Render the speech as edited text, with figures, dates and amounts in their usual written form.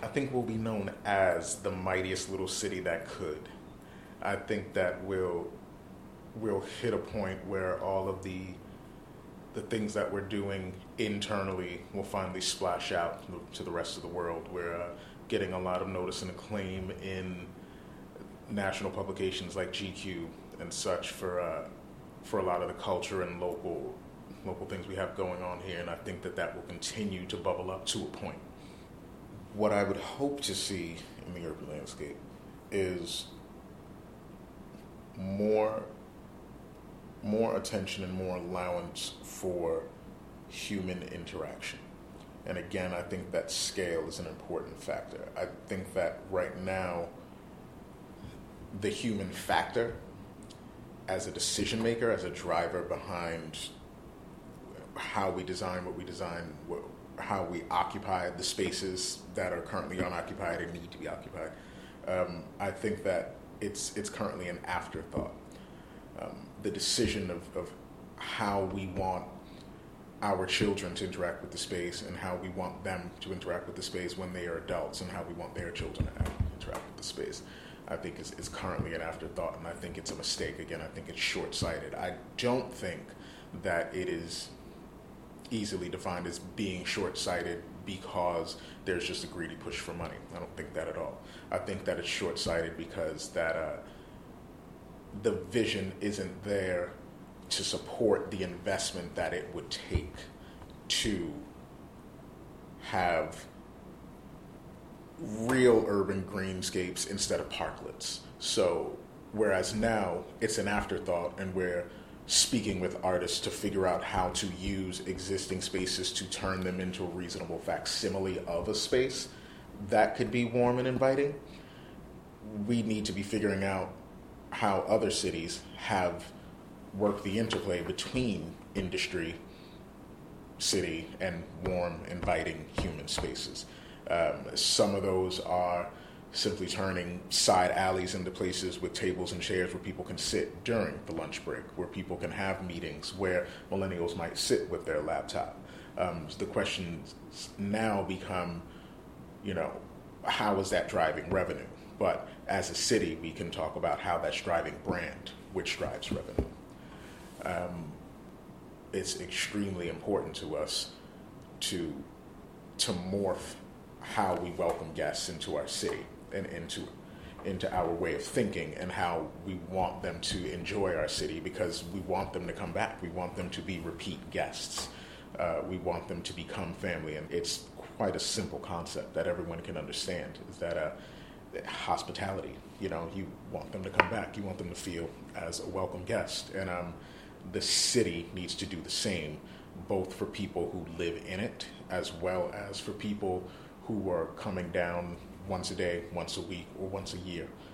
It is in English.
I think we'll be known as the mightiest little city that could. I think that we'll hit a point where all of the things that we're doing internally will finally splash out to the rest of the world. We're getting a lot of notice and acclaim in national publications like GQ and such for a lot of the culture and local things we have going on here, and I think that will continue to bubble up to a point. What I would hope to see in the urban landscape is more attention and more allowance for human interaction. And again, I think that scale is an important factor. I think that right now, the human factor as a decision maker, as a driver behind how we design what we design, how we occupy the spaces that are currently unoccupied and need to be occupied, I think that it's currently an afterthought. The decision of how we want our children to interact with the space and how we want them to interact with the space when they are adults and how we want their children to interact with the space, I think is currently an afterthought, and I think it's a mistake. Again, I think it's short-sighted. I don't think that it is easily defined as being short-sighted because there's just a greedy push for money. I don't think that at all. I think that it's short-sighted because that the vision isn't there to support the investment that it would take to have real urban greenscapes instead of parklets. So whereas now it's an afterthought and we're speaking with artists to figure out how to use existing spaces to turn them into a reasonable facsimile of a space that could be warm and inviting, we need to be figuring out how other cities have worked the interplay between industry, city, and warm, inviting human spaces. Some of those are simply turning side alleys into places with tables and chairs where people can sit during the lunch break, where people can have meetings, where millennials might sit with their laptop. The questions now become, how is that driving revenue? But as a city, we can talk about how that's driving brand, which drives revenue. It's extremely important to us to morph how we welcome guests into our city and into our way of thinking and how we want them to enjoy our city, because we want them to come back. We want them to be repeat guests. We want them to become family. And it's quite a simple concept that everyone can understand, is that hospitality, you want them to come back. You want them to feel as a welcome guest. And the city needs to do the same, both for people who live in it as well as for people who are coming down once a day, once a week, or once a year.